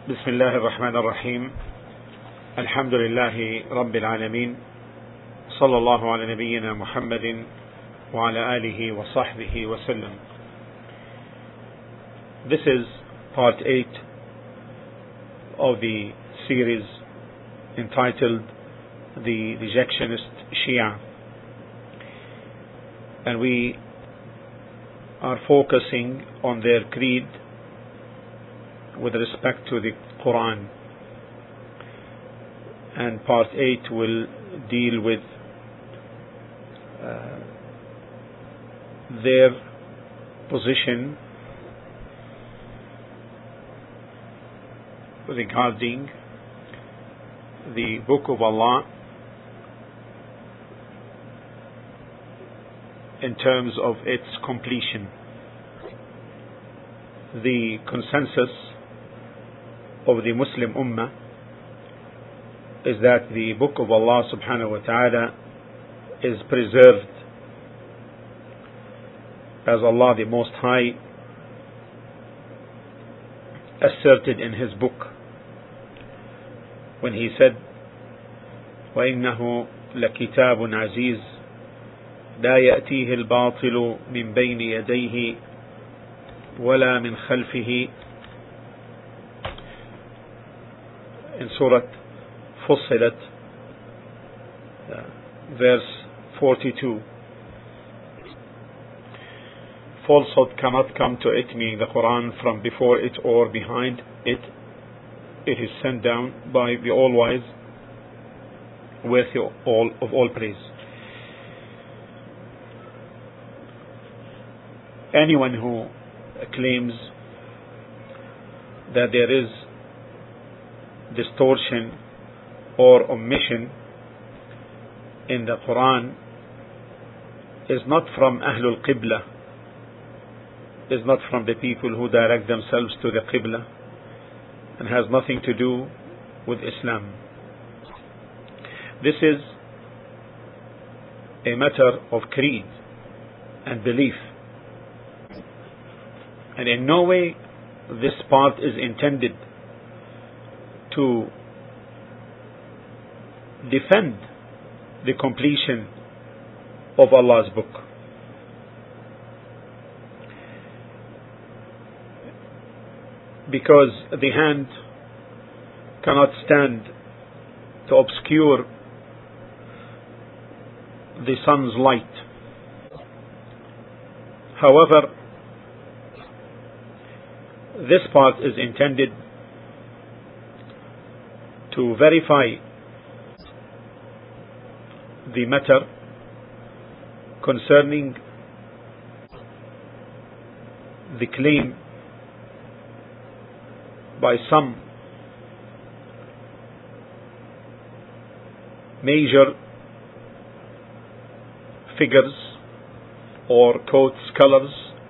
بسم الله الرحمن الرحيم. الحمد لله رب العالمين، صلى الله على نبينا محمد وعلى آله وصحبه وسلم. This is part 8 of the series entitled The Rejectionist Shia, and we are focusing on their creed with respect to the Quran, and part 8 will deal with their position regarding the Book of Allah in terms of its completion. The consensus of the Muslim Ummah is that the Book of Allah subhanahu wa ta'ala is preserved, as Allah the Most High asserted in His book when He said, وَإِنَّهُ لَكِتَابٌ عَزِيزٌ لَا يَأْتِيهِ الْبَاطِلُ مِنْ بَيْنِ يَدَيْهِ وَلَا مِنْ خَلْفِهِ, in Surah Fussilat, verse 42. Falsehood cannot come to it, meaning the Quran, from before it or behind it. It is sent down by the All-Wise, worthy of all praise. Anyone who claims that there is distortion or omission in the Quran is not from Ahlul Qibla, is not from the people who direct themselves to the Qibla, and has nothing to do with Islam. This is a matter of creed and belief, and in no way this part is intended to defend the completion of Allah's book. Because the hand cannot stand to obscure the sun's light. However, this part is intended to verify the matter concerning the claim by some major figures or quote scholars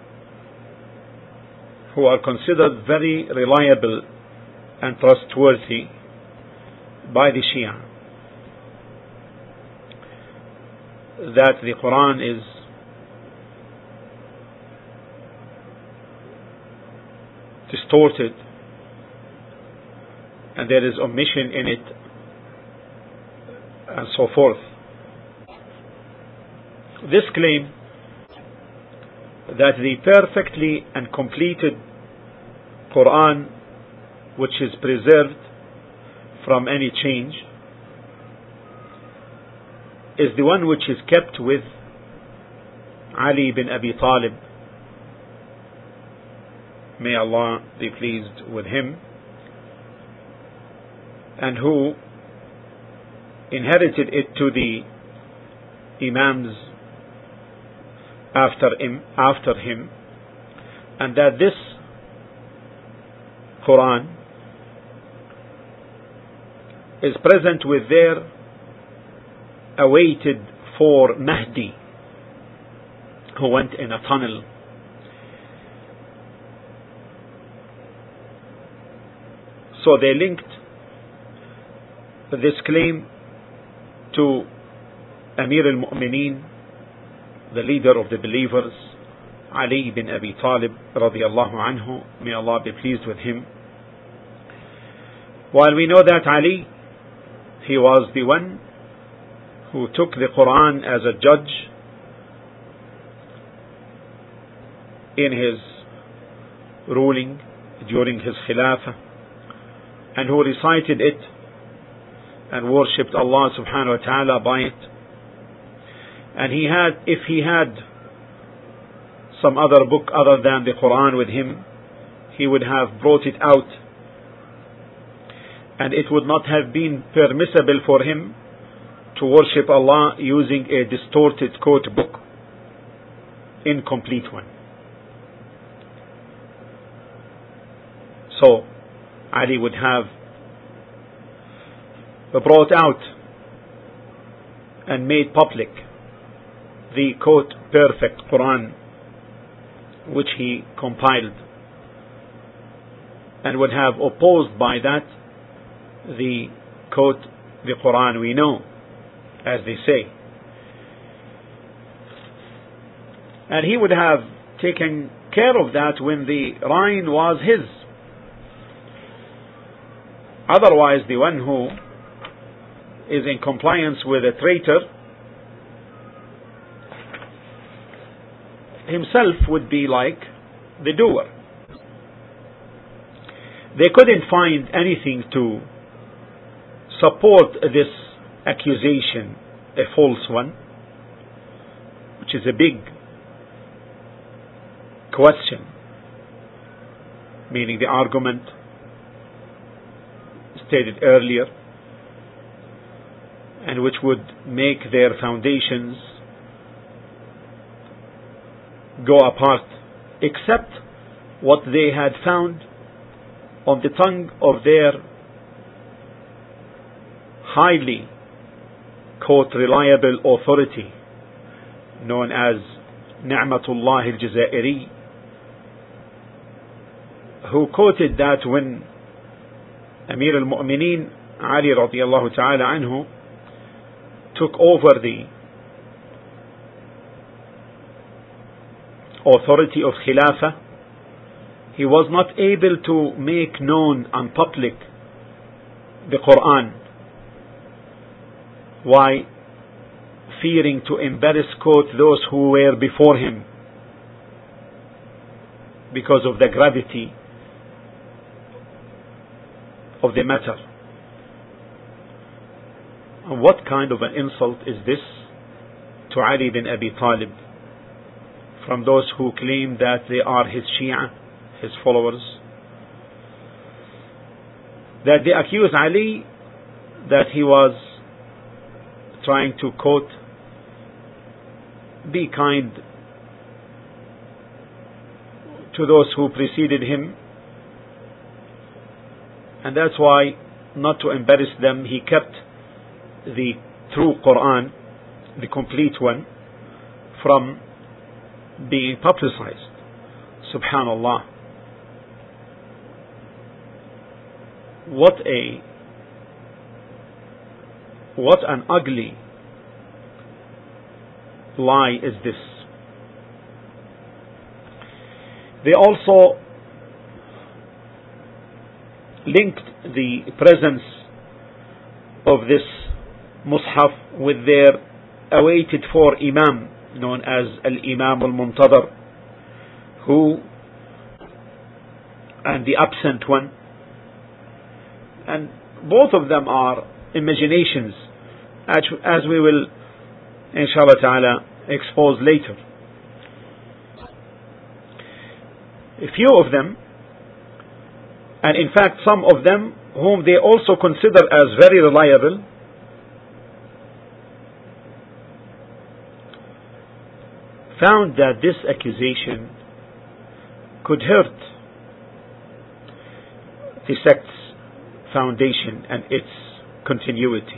who are considered very reliable and trustworthy by the Shia, that the Quran is distorted and there is omission in it, and so forth. This claim that the perfectly and completed Quran, which is preserved from any change, is the one which is kept with Ali bin Abi Talib, may Allah be pleased with him, and who inherited it to the Imams after him, and that this Quran is present with their awaited for Mahdi, who went in a tunnel. So they linked this claim to Amir al-Mu'mineen, the leader of the believers, Ali bin Abi Talib radiyallahu anhu, may Allah be pleased with him, While we know that Ali, he was the one who took the Quran as a judge in his ruling during his Khilafah, and who recited it and worshipped Allah subhanahu wa ta'ala by it. And if he had some other book other than the Quran with him, he would have brought it out, and it would not have been permissible for him to worship Allah using a distorted quote book, incomplete one. So Ali would have brought out and made public the quote perfect Quran which he compiled, and would have opposed by that the quote the Quran we know, as they say. And he would have taken care of that when the reign was his. Otherwise, the one who is in compliance with a traitor himself would be like the doer. They couldn't find anything to support this accusation, a false one, which is a big question, meaning the argument stated earlier, and which would make their foundations go apart, except what they had found on the tongue of their highly reliable authority known as Ni'matullah al-Jazairi, who quoted that when Amir al-Mu'mineen Ali radiyallahu ta'ala anhu took over the authority of Khilafah, he was not able to make known and public the Quran. Why? Fearing to embarrass, quote, those who were before him, because of the gravity of the matter. And what kind of an insult is this to Ali bin Abi Talib from those who claim that they are his Shia, his followers? That they accuse Ali that he was trying to, quote, be kind to those who preceded him, and that's why, not to embarrass them, he kept the true Quran, the complete one, from being publicized. Subhanallah. What an ugly lie is this. They also linked the presence of this Mus'haf with their awaited for Imam, known as Al-Imam Al-Muntadar, and the absent one. And both of them are imaginations, as we will inshallah ta'ala expose later. A few of them, and in fact some of them whom they also consider as very reliable, found that this accusation could hurt the sect's foundation and its continuity.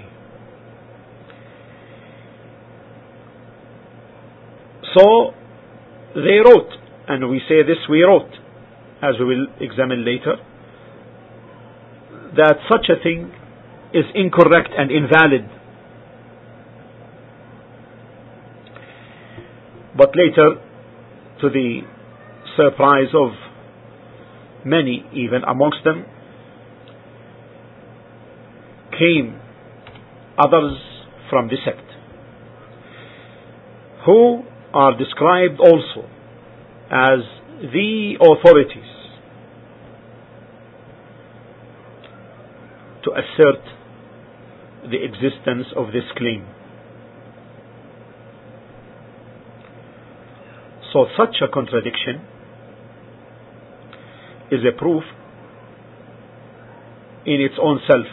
So they wrote, and we say this, we wrote, as we will examine later, that such a thing is incorrect and invalid. But later, to the surprise of many, even amongst them, came others from the sect, who are described also as the authorities to assert the existence of this claim. So such a contradiction is a proof in its own self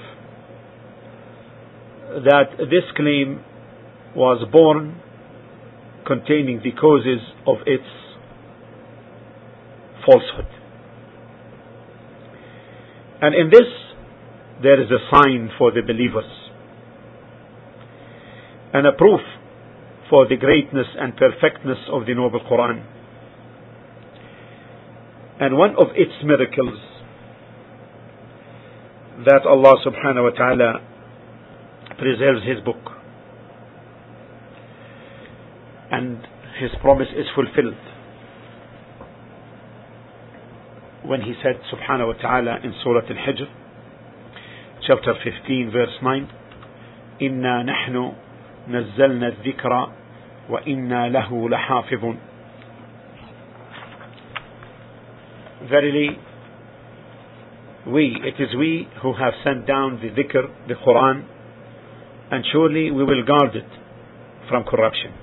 that this claim was born containing the causes of its falsehood. And in this there is a sign for the believers and a proof for the greatness and perfectness of the Noble Quran. And one of its miracles that Allah subhanahu wa ta'ala preserves His book and His promise is fulfilled when He said subhanahu wa ta'ala in Surah Al-Hijr chapter 15 verse 9, إِنَّا نَحْنُ نَزَّلْنَا الذِّكْرَ وَإِنَّا لَهُ لَحَافِظٌ. Verily, it is we who have sent down the dhikr, the Quran, and surely we will guard it from corruption.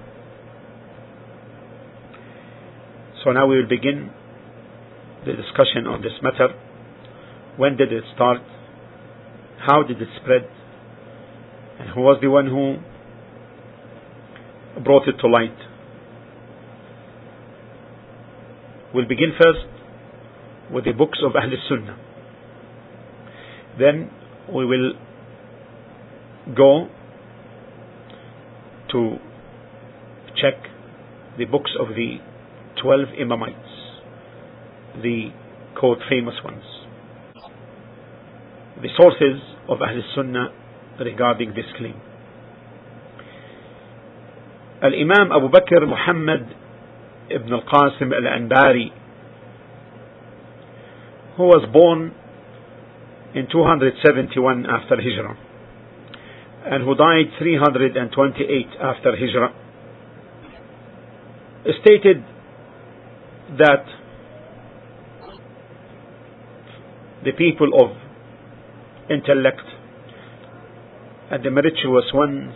So now we will begin the discussion on this matter. When did it start? How did it spread? And who was the one who brought it to light? We'll begin first with the books of Ahl Sunnah. Then we will go to check the books of the 12 Imamites, the quote famous ones, the sources of Ahl Sunnah regarding this claim. Al-Imam Abu Bakr Muhammad ibn al-Qasim al-Anbari, who was born in 271 after Hijrah and who died 328 after Hijrah, stated that the people of intellect and the meritorious ones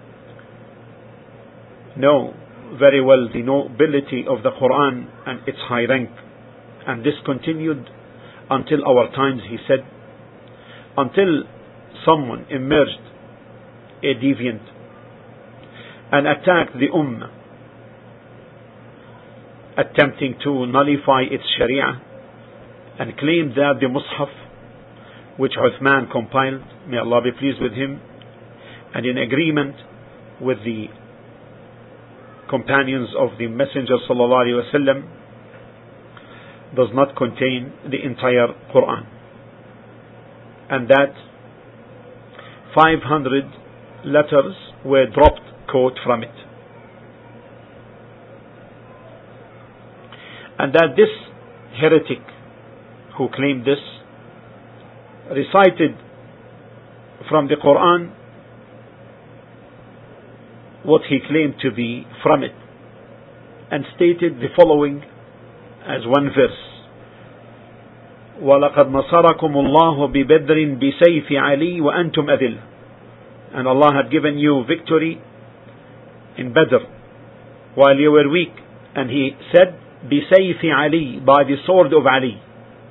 know very well the nobility of the Quran and its high rank, and this continued until our times, he said, until someone emerged, a deviant, and attacked the Ummah, attempting to nullify its Sharia, and claimed that the Mus'haf which Uthman compiled, may Allah be pleased with him, and in agreement with the companions of the Messenger sallallahu alaihi wasallam, does not contain the entire Quran, and that 500 letters were dropped, quote, from it, and that this heretic who claimed this recited from the Quran what he claimed to be from it, and stated the following as one verse: وَلَقَدْ نَصَرَكُمُ اللَّهُ بِبَدْرٍ بِسَيْفِ عَلِي وَأَنْتُمْ أَذِلَّةٌ. And Allah had given you victory in Badr while you were weak, and He said بِسَيْفِ عَلِي, by the sword of Ali,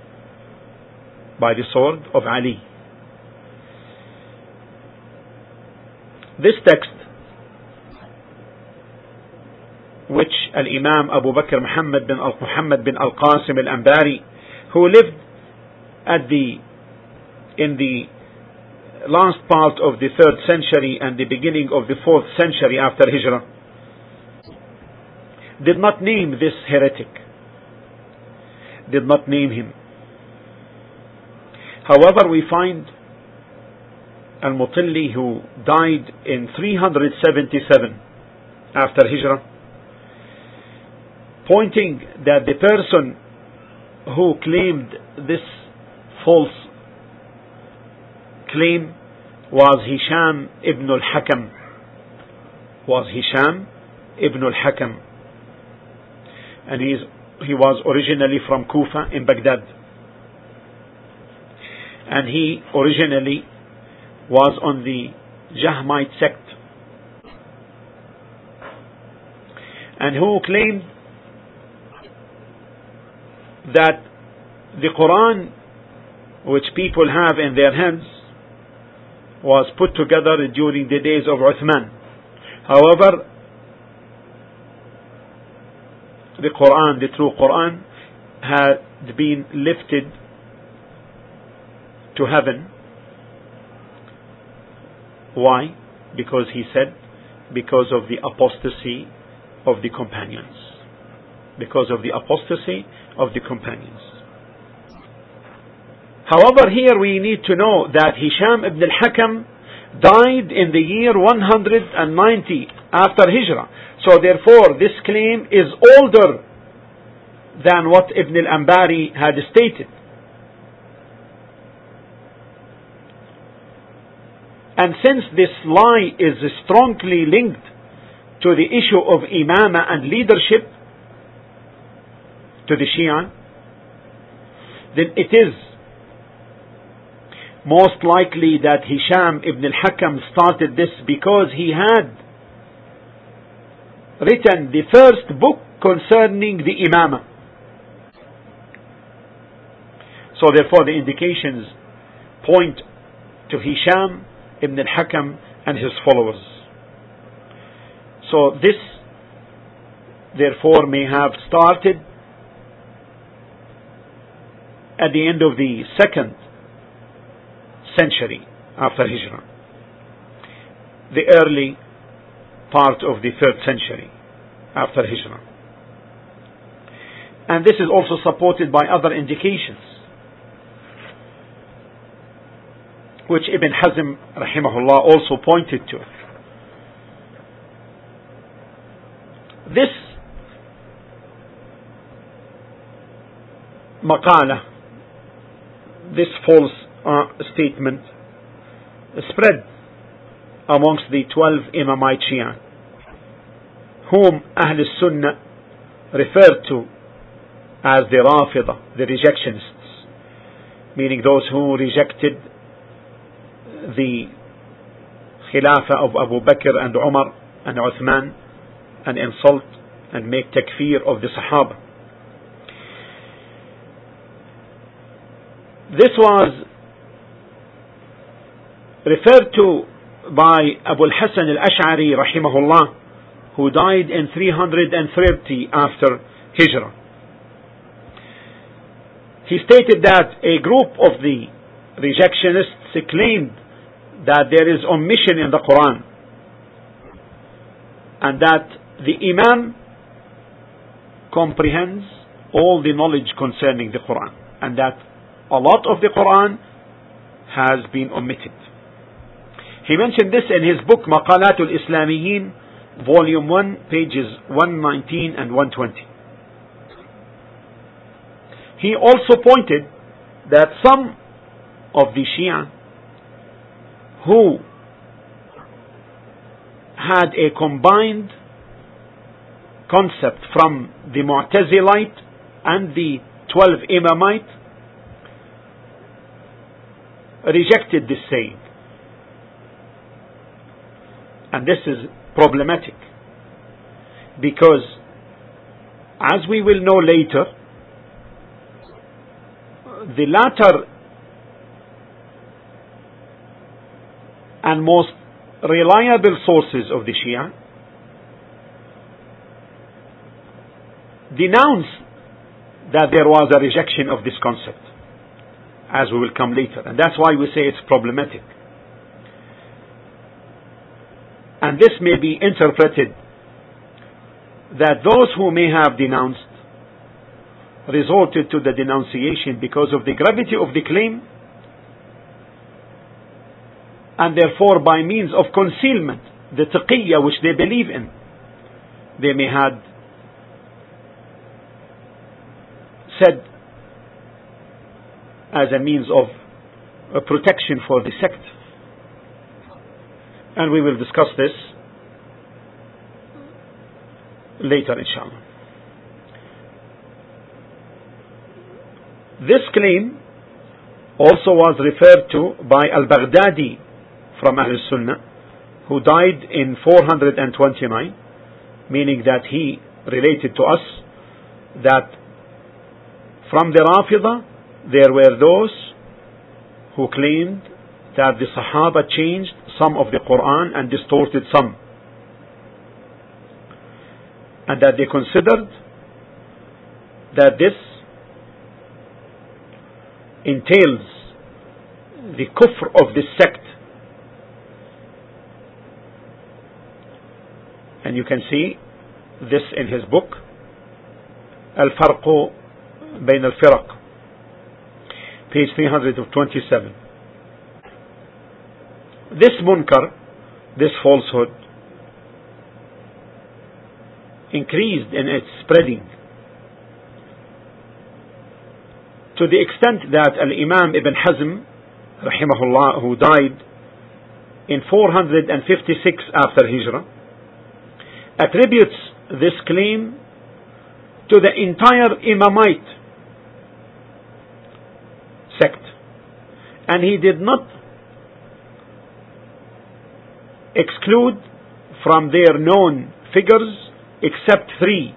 by the sword of Ali. This text, which Al-Imam Abu Bakr Muhammad bin al-Qasim al-Anbari, who lived in the last part of the 3rd century and the beginning of the 4th century after Hijrah, did not name this heretic, did not name him. However, we find Al-Mutilli, who died in 377 after Hijrah, pointing that the person who claimed this false claim was Hisham ibn al-Hakam. And he was originally from Kufa in Baghdad. And he originally was on the Jahmite sect, and who claimed that the Quran which people have in their hands was put together during the days of Uthman. However, the Quran, the true Quran, had been lifted to heaven. Why? Because he said, because of the apostasy of the companions. Because of the apostasy of the companions. However, here we need to know that Hisham ibn al-Hakam died in the year 190 after Hijrah. So therefore, this claim is older than what Ibn al-Ambari had stated. And since this lie is strongly linked to the issue of imama and leadership to the Shia, then it is most likely that Hisham ibn al-Hakam started this because he had written the first book concerning the imama. So therefore the indications point to Hisham ibn al-Hakam and his followers. So this therefore may have started at the end of the 2nd century after Hijrah, the early part of the 3rd century after Hijrah. And this is also supported by other indications which Ibn Hazm rahimahullah also pointed to. This maqala, this false statement, spread amongst the 12 Imamite Shia, whom Ahl Sunnah referred to as the Rafida, the rejectionists, meaning those who rejected the Khilafah of Abu Bakr and Umar and Uthman, and insult and make takfir of the Sahaba. This was referred to by Abu al-Hasan al-Ash'ari rahimahullah, who died in 330 after Hijrah. He stated that a group of the rejectionists claimed that there is omission in the Quran, and that the Imam comprehends all the knowledge concerning the Quran, and that a lot of the Quran has been omitted. He mentioned this in his book Maqalatul Islamiyyin, volume 1, pages 119 and 120. He also pointed that some of the Shia who had a combined concept from the Mu'tazilite and the 12 Imamite rejected this saying. And this is problematic, because as we will know later, the latter and most reliable sources of the Shia denounce that there was a rejection of this concept, as we will come later, and that's why we say it's problematic. And this may be interpreted that those who may have denounced resorted to the denunciation because of the gravity of the claim, and therefore by means of concealment, the taqiyya which they believe in, they may have said as a means of a protection for the sect. And we will discuss this later, inshallah. This claim also was referred to by al-Baghdadi from Ahl Sunnah, who died in 429, meaning that he related to us that from the Rafidah there were those who claimed that the Sahaba changed some of the Quran and distorted some, and that they considered that this entails the kufr of this sect. And you can see this in his book Al-Farq Bayn Al-Firaq, page 327. This munkar, this falsehood, increased in its spreading to the extent that Al-Imam Ibn Hazm rahimahullah, who died in 456 after Hijrah, attributes this claim to the entire Imamite sect, and he did not exclude from their known figures except three.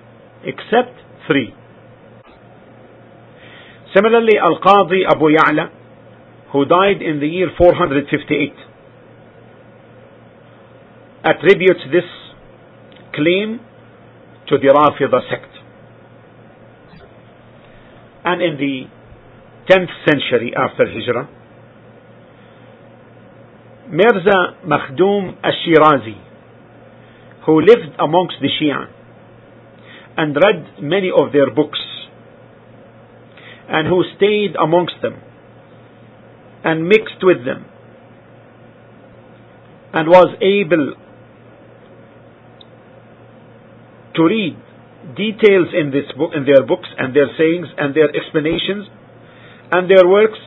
Similarly, Al-Qadi Abu Ya'la, who died in the year 458, attributes this claim to the Rafidah sect. And in the 10th century after Hijrah, Mirza Makhdum al-Shirazi, who lived amongst the Shia and read many of their books, and who stayed amongst them and mixed with them and was able to read details in this book, in their books and their sayings and their explanations and their works,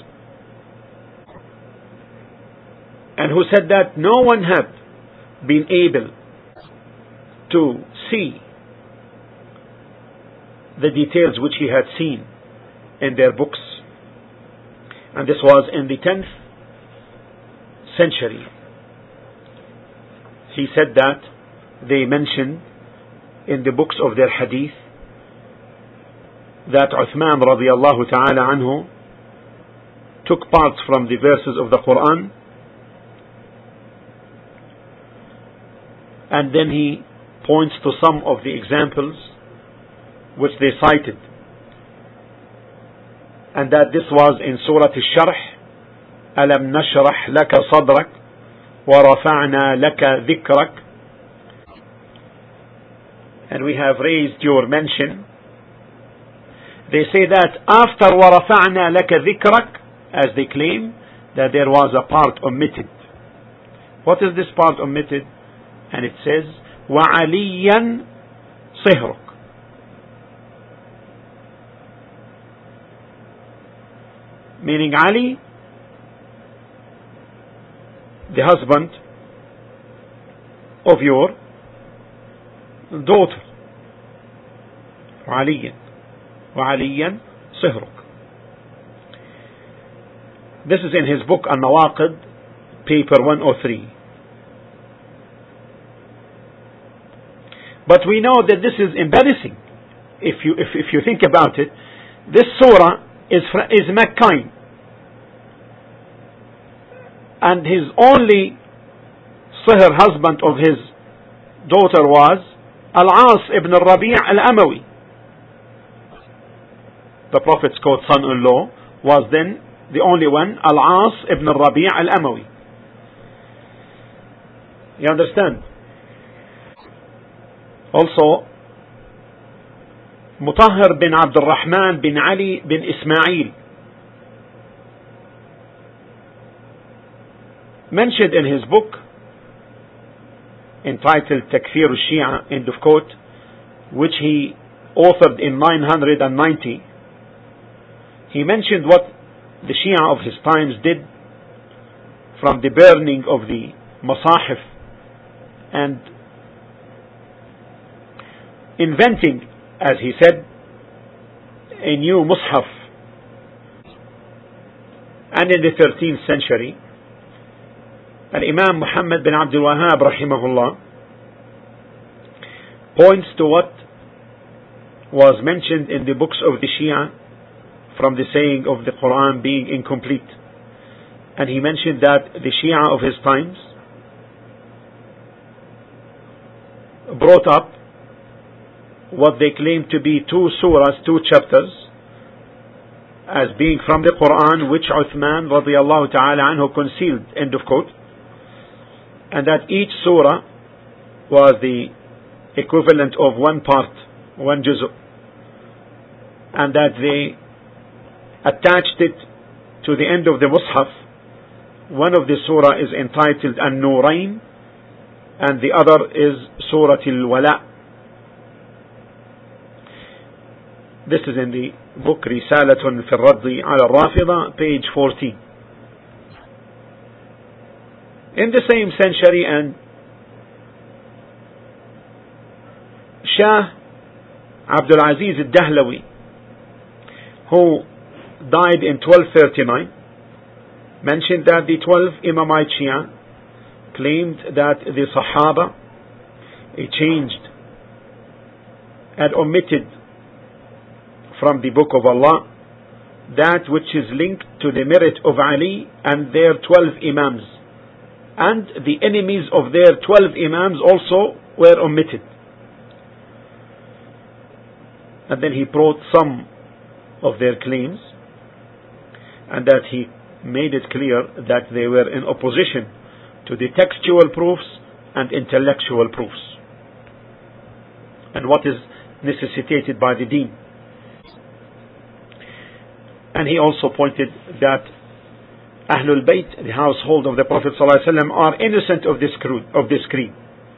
and who said that no one had been able to see the details which he had seen in their books. And this was in the 10th century. He said that they mentioned in the books of their hadith that Uthman radiallahu ta'ala anhu took parts from the verses of the Quran, and then he points to some of the examples which they cited, and that this was in Surah Al-Sharh, Alam nashrah laka sadrak wa rafa'na laka dhikrak, and we have raised your mention. They say that after wa rafa'na laka dhikrak, as they claim, that there was a part omitted. What is this part omitted? And it says wa aliyan sihruk, meaning Ali, the husband of your daughter. وعليا صهرك. This is in his book Al-Nawaqid, paper 103. But we know that this is embarrassing. If you think about it, this surah is Makkah, and his only sihr husband of his daughter was Al-As ibn al-Rabi' al-Amawi. The Prophet's son-in-law was then the only one, Al-As ibn al-Rabi' al-Amawi. You understand? Also, Mutahhir bin Abdul Rahman bin Ali bin Ismail mentioned in his book entitled Takfir al-Shia, end of quote, which he authored in 990, he mentioned what the Shia of his times did from the burning of the masahif and inventing, as he said, a new mushaf. And in the 13th century, Imam Muhammad bin Abdul Wahhab rahimahullah points to what was mentioned in the books of the Shia from the saying of the Quran being incomplete. And he mentioned that the Shia of his times brought up what they claim to be 2 surahs, 2 chapters, as being from the Quran, which Uthman radiyallahu ta'ala anhu concealed, end of quote, and that each surah was the equivalent of 1 part, 1 juz', and that they attached it to the end of the mushaf. One of the surah is entitled An-Nurayn, and the other is Surah Al-Wala. This is in the book Risalatun fi al-Raddi ala al-Rafida, page 14. In the same century, and Shah Abdul Aziz al-Dahlawi, who died in 1239, mentioned that the 12 Imamite Shia claimed that the Sahaba changed and omitted from the Book of Allah that which is linked to the merit of Ali and their 12 Imams, and the enemies of their 12 Imams also were omitted. And then he brought some of their claims, and that he made it clear that they were in opposition to the textual proofs and intellectual proofs, and what is necessitated by the deen. And he also pointed that Ahlul Bayt, the household of the Prophet ﷺ, are innocent of this creed.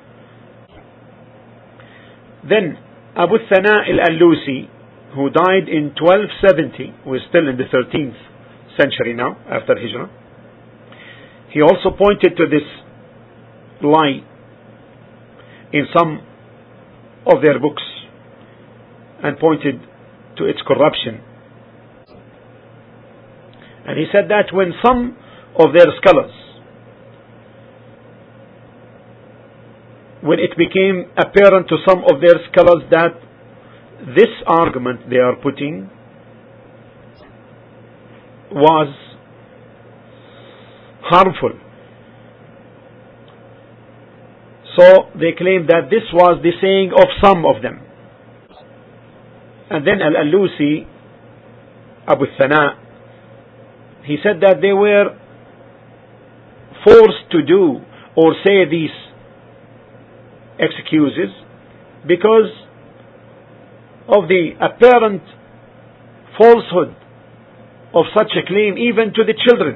Then Abu Thana al-Allusi, who died in 1270, who is still in the 13th century now, after Hijrah, he also pointed to this lie in some of their books and pointed to its corruption. And he said that when some of their scholars, when it became apparent to some of their scholars that this argument they are putting was harmful, so they claimed that this was the saying of some of them. And then Al-Allusi, Abu Thana, he said that they were forced to do or say these excuses because of the apparent falsehood of such a claim even to the children.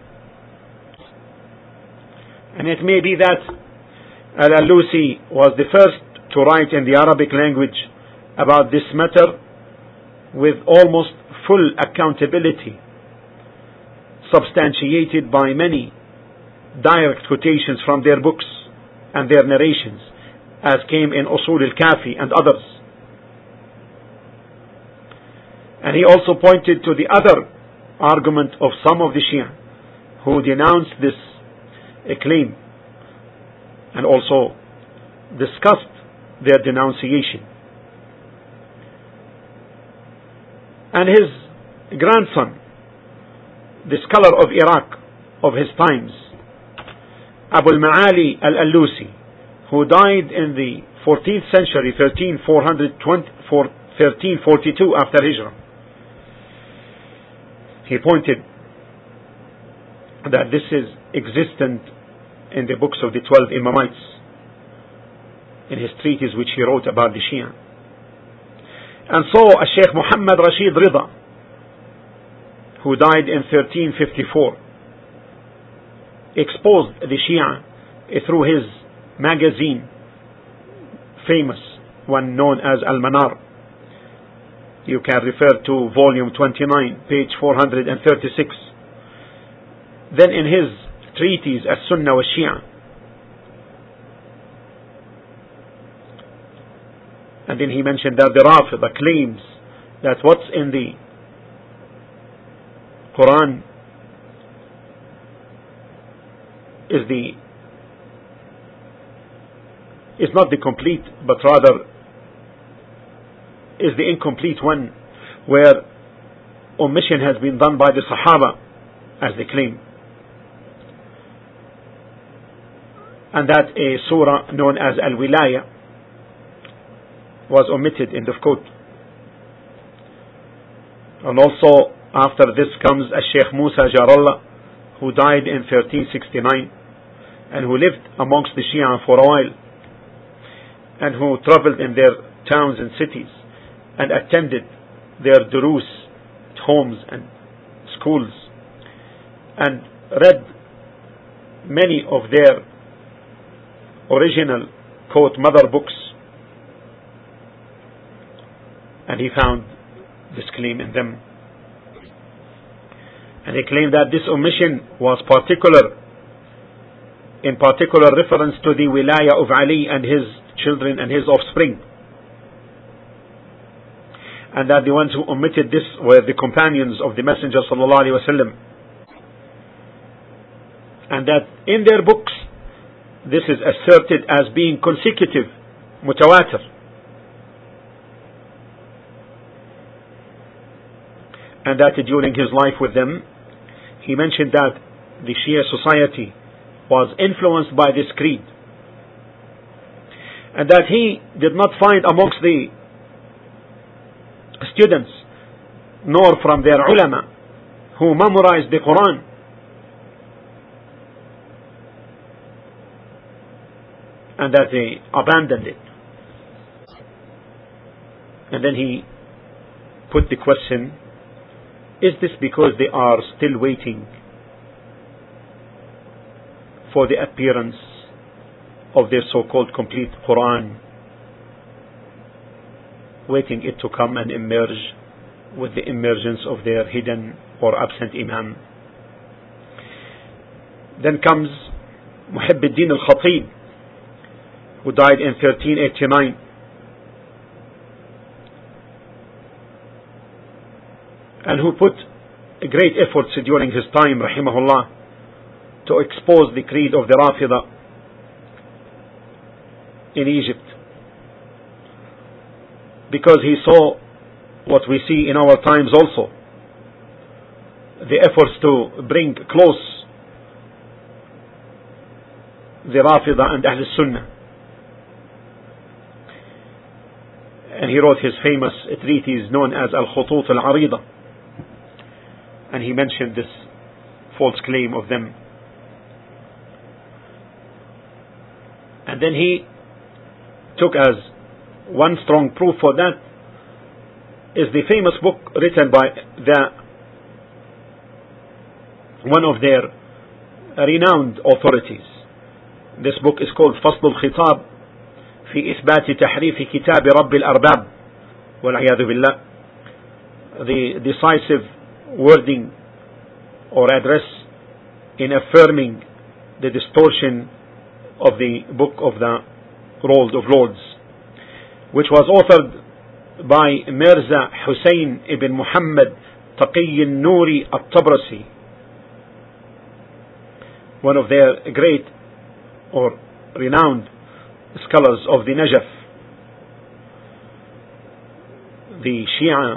And it may be that Al-Allusi was the first to write in the Arabic language about this matter with almost full accountability, substantiated by many direct quotations from their books and their narrations, as came in Usul al-Kafi and others. And he also pointed to the other argument of some of the Shia who denounced this claim and also discussed their denunciation. And his grandson, the scholar of Iraq of his times, Abu al-Ma'ali al-Allusi, who died in the 14th century, 1342 after Hijrah, he pointed that this is existent in the books of the 12 Imamites, in his treatise which he wrote about the Shia. And so Sheikh Muhammad Rashid Rida, who died in 1354, exposed the Shia through his magazine, famous one known as Al-Manar. You can refer to volume 29, page 436. Then in his treatise As-Sunnah wa Shia, And then he mentioned that the Rafida claims that what's in the Quran is not the complete, but rather is the incomplete one, where omission has been done by the Sahaba, as they claim. And that a surah known as Al-Wilaya was omitted, end of quote. And also after this comes Sheikh Musa Jarallah, who died in 1369 and who lived amongst the Shia for a while, and who traveled in their towns and cities and attended their durus, homes and schools, and read many of their original quote mother books, and he found this claim in them. And they claim that this omission was in particular reference to the wilaya of Ali and his children and his offspring, and that the ones who omitted this were the companions of the Messenger sallallahu alaihi wasallam, and that in their books this is asserted as being consecutive, mutawatir. And that during his life with them, he mentioned that the Shia society was influenced by this creed, and that he did not find amongst the students nor from their ulama who memorized the Quran and that they abandoned it. And then he put the question, is this because they are still waiting for the appearance of their so-called complete Quran, waiting it to come and emerge with the emergence of their hidden or absent Imam? Then comes Muhibbuddin al-Khatib, who died in 1389, and who put great efforts during his time, rahimahullah, to expose the creed of the Rafida in Egypt, because he saw what we see in our times also, the efforts to bring close the Rafida and Ahl Sunnah. And he wrote his famous treatise known as Al-Khutut Al-Arida, and he mentioned this false claim of them. And then he took as one strong proof for that is the famous book written by one of their renowned authorities. This book is called فصل الخطاب في إثبات تحريف كتاب رب الأرباب والعياذ بالله, the decisive wording or address in affirming the distortion of the book of the World of Lords, which was authored by Mirza Hussein ibn Muhammad Taqi al-Nuri al-Tabrasi, one of their great or renowned scholars of the Najaf. The Shia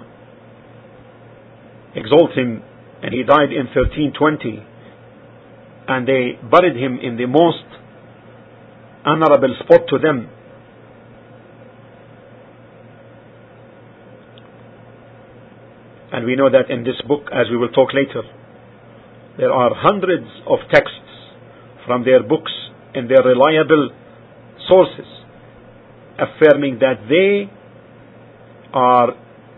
exalt him, and he died in 1320, and they buried him in the most honorable spot to them. And we know that in this book, as we will talk later, there are hundreds of texts from their books and their reliable sources affirming that they are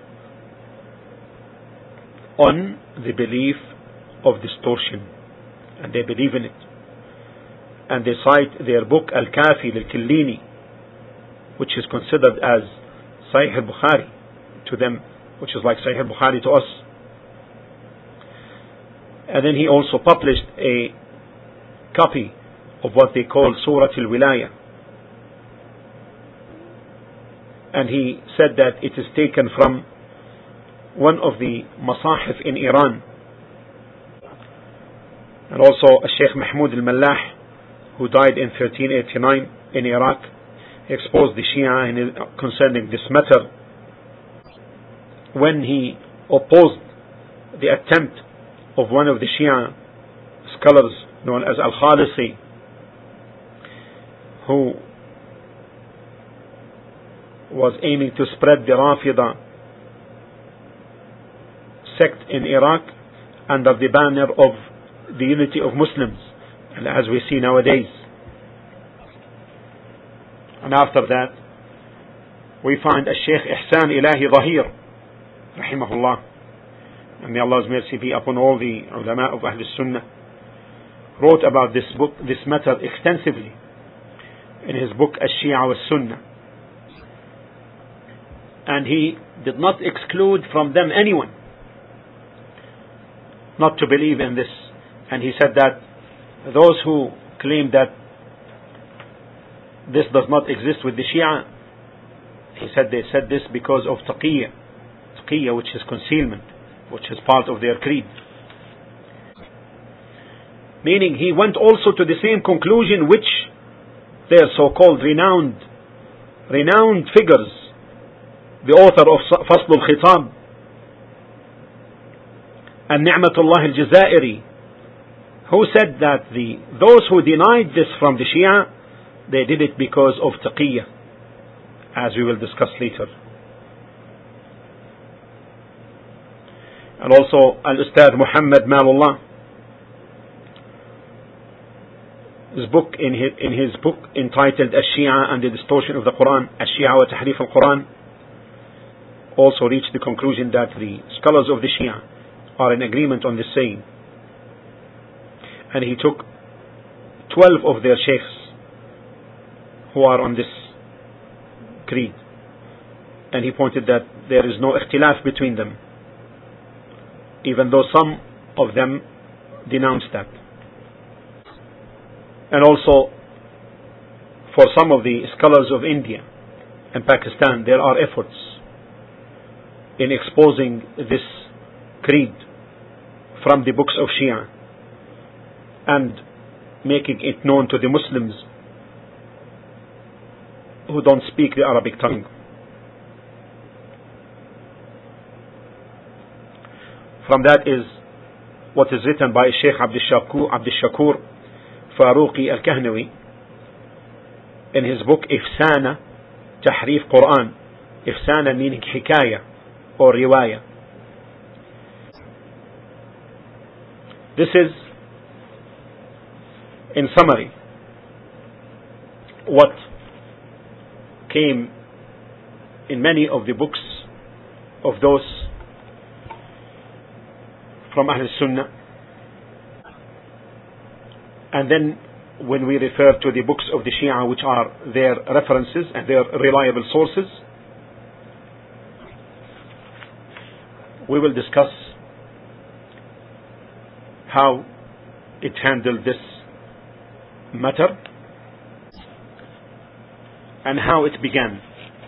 on the belief of distortion, and they believe in it. And they cite their book Al-Kafi al-Killini, which is considered as Sahih al-Bukhari to them, which is like Sahih al-Bukhari to us. And then he also published a copy of what they call Surah al-Wilaya, and he said that it is taken from one of the masahif in Iran. And also Sheikh Mahmoud al-Mallah, who died in 1389 in Iraq, exposed the Shia concerning this matter when he opposed the attempt of one of the Shia scholars known as Al-Khalisi, who was aiming to spread the Rafida sect in Iraq under the banner of the unity of Muslims, as we see nowadays. And after that we find Sheikh Ihsan Ilahi Zahir rahimahullah, and may Allah's mercy be upon all the ulama of Ahl Sunnah, wrote about this matter extensively in his book Ash-Shia wa Sunnah, and he did not exclude from them anyone not to believe in this. And he said that those who claim that this does not exist with the Shia, he said they said this because of taqiyya, which is concealment, which is part of their creed. Meaning he went also to the same conclusion which their so-called renowned figures, the author of Fasl al-Khitab and Ni'matullah al-Jazairi, who said that those who denied this from the Shia, they did it because of taqiyya, as we will discuss later. And also Al-Ustad Muhammad Malullah, in his book entitled Ash-Shia and the Distortion of the Quran, Ash-Shia wa Tahrif al-Quran, also reached the conclusion that the scholars of the Shia are in agreement on this saying. And he took 12 of their sheikhs who are on this creed, and he pointed that there is no ikhtilaf between them, even though some of them denounced that. And also for some of the scholars of India and Pakistan, there are efforts in exposing this creed from the books of Shia and making it known to the Muslims who don't speak the Arabic tongue. From that is what is written by Sheikh Abdul Shakur Faruqi al-Kahnawi in his book Ifsana Tahrif Quran. Ifsana meaning hikaya or riwaya. This is, in summary, what came in many of the books of those from Ahl Sunnah. And then when we refer to the books of the Shia, which are their references and their reliable sources, we will discuss how it handled this matter and how it began.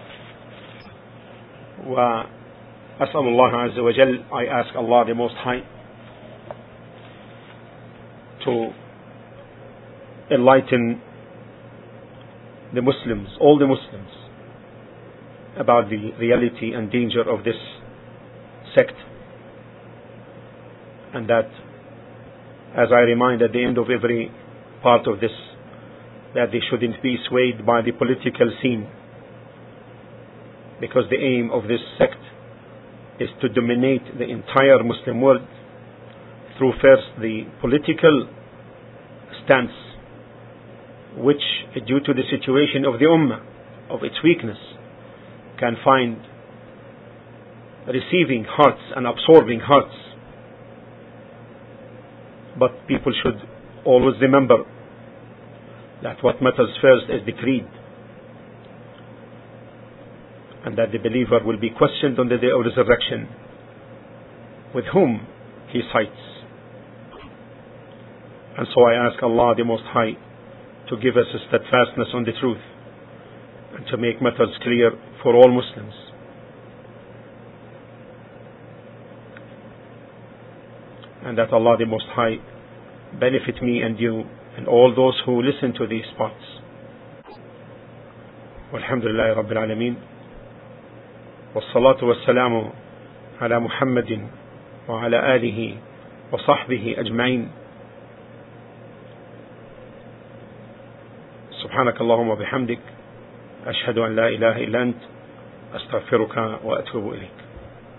وأسأل الله عز وجل, I ask Allah the Most High to enlighten the Muslims, all the Muslims, about the reality and danger of this sect, and that, as I remind at the end of every part of this, that they shouldn't be swayed by the political scene, because the aim of this sect is to dominate the entire Muslim world through first the political stance, which, due to the situation of the Ummah, of its weakness, can find receiving hearts and absorbing hearts. But people should always remember that what matters first is the creed, and that the believer will be questioned on the day of resurrection with whom he sides. And so I ask Allah the Most High to give us a steadfastness on the truth, and to make matters clear for all Muslims. And that Allah the Most High benefit me and you and all those who listen to these parts. Walhamdulillahi Rabbil Alameen. والصلاة والسلام على محمد وعلى آله وصحبه أجمعين. سبحانك اللهم وبحمدك أشهد أن لا إله إلا أنت أستغفرك وأتوب إليك.